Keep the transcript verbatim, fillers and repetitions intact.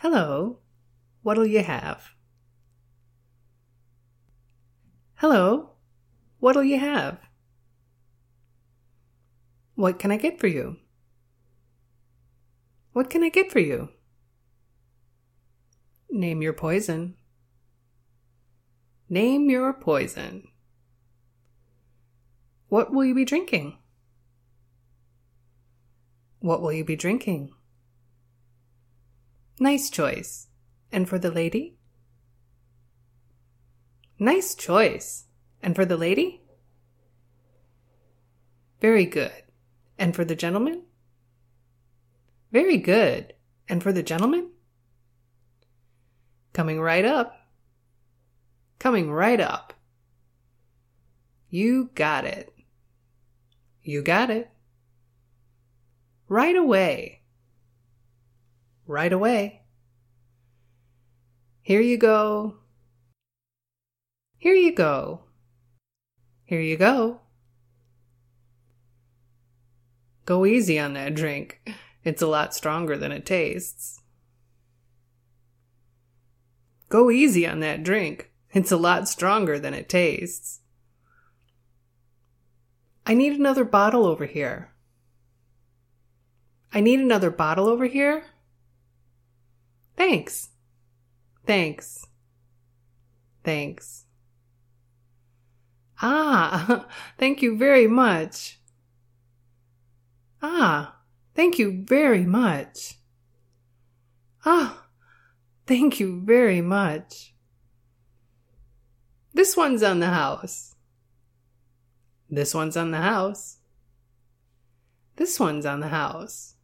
Hello, what'll you have? Hello, what'll you have? What can I get for you? What can I get for you? Name your poison. Name your poison. What will you be drinking? What will you be drinking? Nice choice. And for the lady? Nice choice. And for the lady? Very good. And for the gentleman? Very good. And for the gentleman? Coming right up. Coming right up. You got it. You got it. Right away. Right away. Here you go. Here you go. Here you go. Go easy on that drink. It's a lot stronger than it tastes. Go easy on that drink. It's a lot stronger than it tastes. I need another bottle over here. I need another bottle over here. Thanks. Thanks. Thanks. Ah, thank you very much. Ah, thank you very much. Ah, thank you very much. This one's on the house. This one's on the house. This one's on the house.